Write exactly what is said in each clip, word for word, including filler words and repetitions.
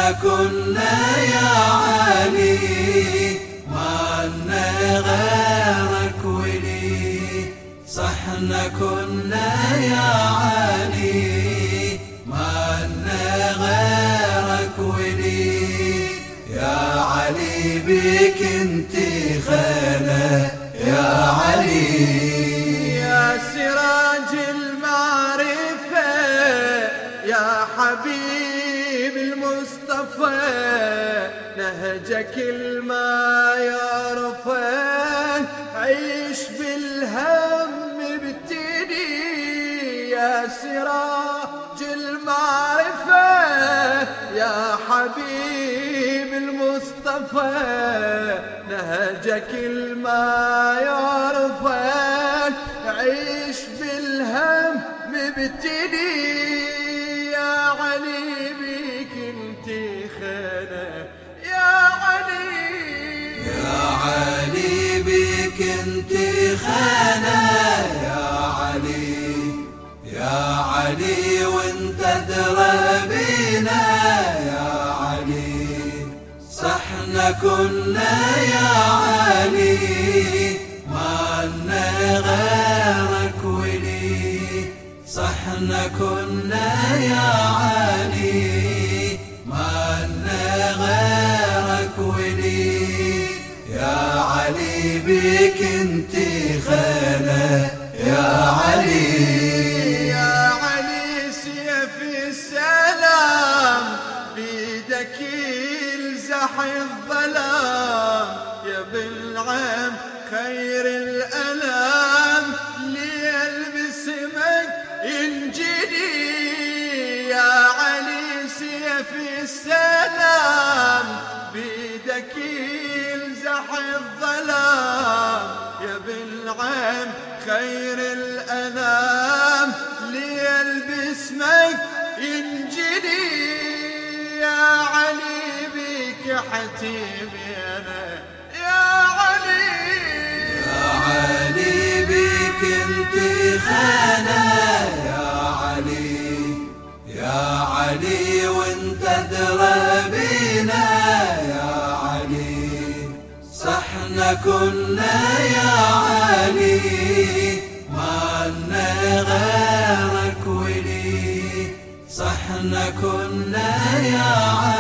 احنا كنا يا علي ما لنا غيرك ولي. صحنا كنا يا علي ما لنا غيرك ولي. يا علي بك انت خانة يا علي. يا سراج المعرفة يا حبيب المصطفى، نهجك الما يعرفه عيش بالهم ابتدي. يا سراج المعرفة يا حبيب المصطفى، نهجك الما يعرفه عيش بالهم مبتدي. يا علي بك انت خانة يا علي. يا علي بك انت خانة يا علي. يا علي وانت ادرى بينا يا علي. صحنا كنا يا علي ما لنا غيرك ولي. صحنا كنا يا علي ما لنا غيرك ولي. يا علي بك انت خانة يا علي. يا علي سيف السلام بيدك يلزح الظلام، يا بالعم خير الألام ليلبس مك ينجلي. يا علي سيف السلام بيدك يلزح الظلام، يا بالعم خير الأنام ليلبس مك ينجلي. يا علي بك حتيمي أنا يا علي. يا علي بك انت خانة يا علي. يا علي وانت ادرى بينا يا علي. صحنا كنا يا علي ما لنا غيرك ولي. صحنا كنا يا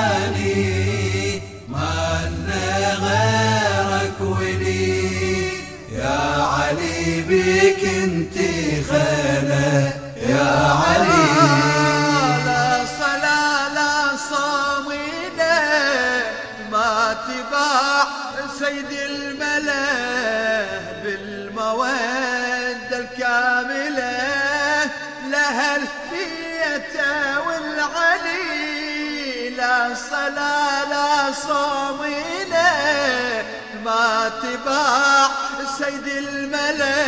علي ما لنا غيرك ولي. يا علي بك انت خانة يا علي. لا صلاة لا صوم ما تباع سيد الملا بالمودة الكاملة لها البيت والعلي. لا صلاة لا صوم ما تباع سيد الملا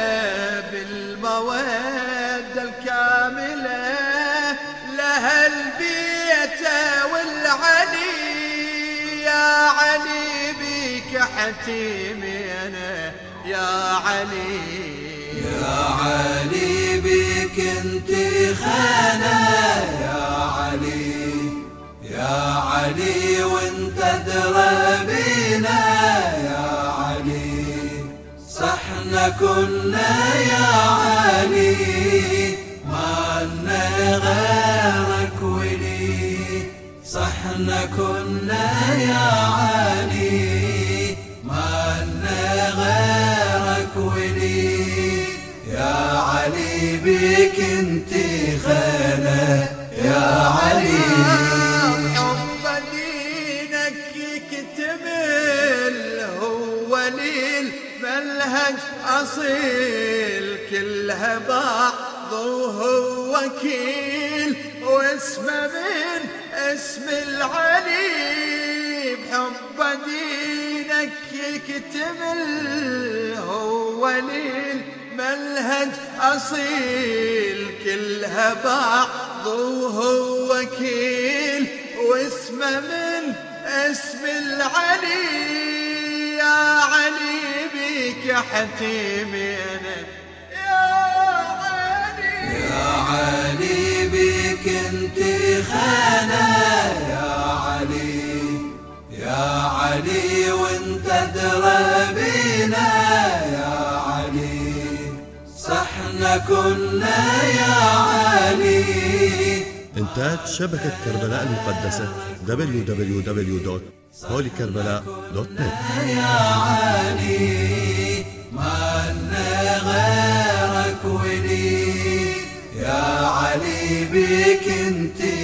بالمودة الكاملة لها البيت والعلي. يا علي بك حتيمي أنا يا علي. يا علي بك انت خانة يا علي. يا علي وانت ادرى بينا يا علي. صحنا كنا يا علي ما لنا غيرك ولي. صحنا كنا يا علي ما لنا غيرك ولي. يا علي بك انت خانة يا علي. حب دينك يكتمل هو ليل منهج أصيل، كلها بعض وهو وكيل واسمه من اسم العلي. بحب دينك يكتمل هو ليل منهج أصيل، كلها بعض وهو وكيل واسمه من اسم العلي. يا علي بك حتيمي أنا يا علي. يا علي بك انت خانة يا علي. كنا يا علي. إنتاج شبكة كربلاء المقدسة دبليو دبليو دبليو دوت هولي كربلاء دوت نت. يا علي ما لنا غيرك ولي، يا علي بك انت